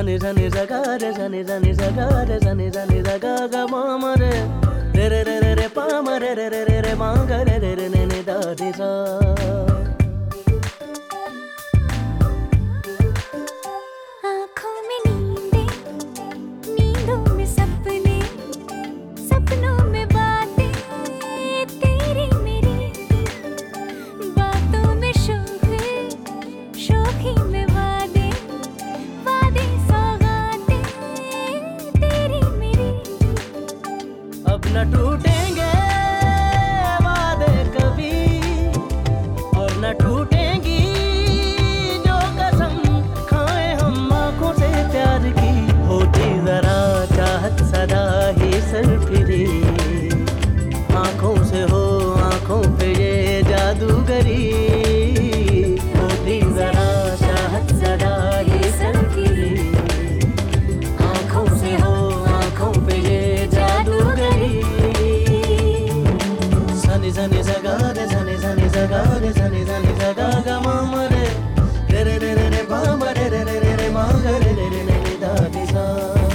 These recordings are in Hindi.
zani zani zaga re zani zani zaga re zani zani zaga ga ma ma re re re re re pa ma re re re re ma ga re re re ne da ni sa। आँखों में नींदें, नींदों में सपने, सपनों में बातें तेरी मेरी, बातों में शोखे, शोखी में वादे, वादे सौगातें तेरी मेरी। अब न टूटेंगे वादे कभी और न टूटेंगी जो कसम खाए हम आंखों से प्यार की। होती जरा चाहत सदा ही सरफिरी, आंखों से हो आंखों पे ये जादूगरी। होती जरा चाहत सदा ही सरफिरी, आंखों से हो आंखों पे ये जादूगरी। सनी सनी सगा रे सनी सनी सगा रे सनी सनी सगा गा मा मा रे रे रे रे रे पा मा रे रे रे रे मा गा रे रे रे रे दा नी सा।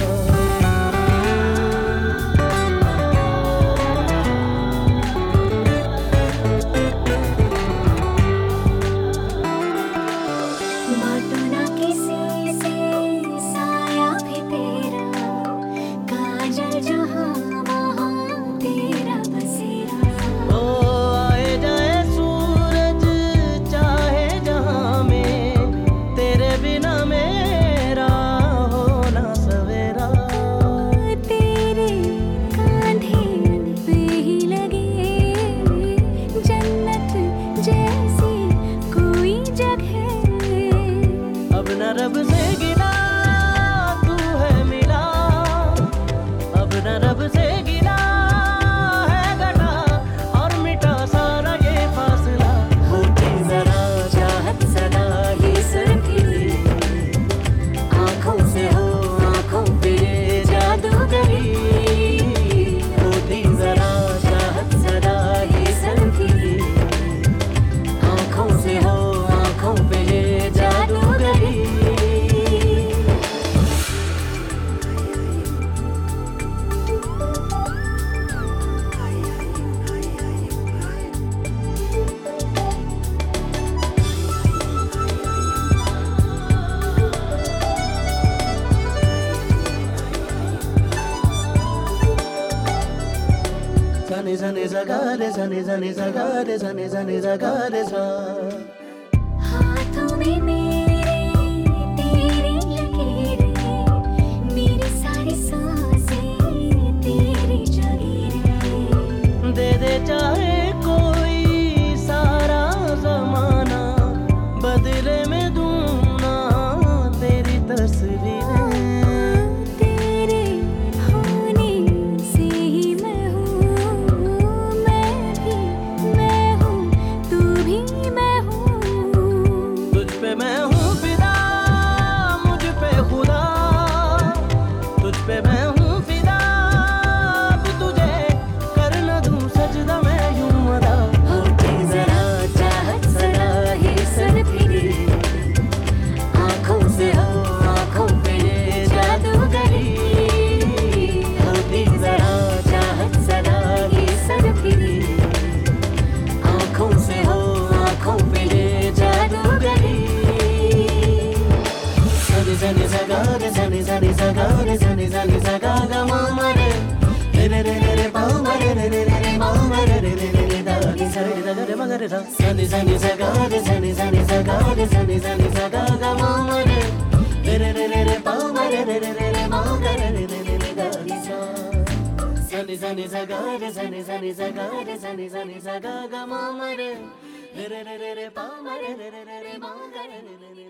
बाटो ना किसी से साया भी तेरा, काजल जहाँ वहाँ तेरा बसेरा। ओ आए जाए सूरज चाहे जहां में, तेरे बिना मेरा होना सवेरा। तेरे कांधे पे ही लगे जन्नत जैसी कोई जगह। अब न रब से गिला तू है मिला, अब न रब से गिला है घटा और मिटा सारा ये फासला। होती जरा चाहत सदा ही सरफिरी, आंखों से हो आंखों पे ये जादूगरी। होती जरा चाहत सदा ही सरफिरी, आंखों से हो आंखों पे ये जादूगरी। Zani zani zaga re zani zani zaga re zani zani zaga re sa। हाथों में मेरे तेरी लकीरें, मेरी सारी सांसें तेरी जागीरें। दे दे चाहे कोई सारा जमाना, बदले में दूंगा तेरी तस्वीरें। तेरे होने से ही मैं हूँ, मैं भी मैं हूँ, तू भी मैं हूँ। तुझ पे मैं हूँ फिदा, मुझ पे खुदा, तुझ पे मैं हूँ फिदा। अब तुझे कर न दूँ सजदा मैं यूं अदा। होती जरा चाहत सदा ही सरफिरी, आंखों से हो आंखों पे ये जादूगरी। होती जरा चाहत सदा ही सरफिरी, आंखों से हो आंखों पे ये जादूगरी। सनी सनी सगा रे सनी सनी सगा रे सनी सनी सगा गा मा मा रे रे रे रे रे पा मा रे रे रे रे मा मा रे रे रे रे दा नी सा रे दा रे मा गा रे सा। सनी सनी सगा रे सनी सनी सगा रे सनी सनी सगा गा मा मा रे रे रे रे रे पा मा रे रे रे रे रे मा गा रे रे रे रे दा नी सा। सनी सनी सगा रे सनी सनी सगा रे सनी सनी सगा गा मा मा रे रे रे रे रे पा मा रे रे रे रे रे मा गा रे रे रे रे।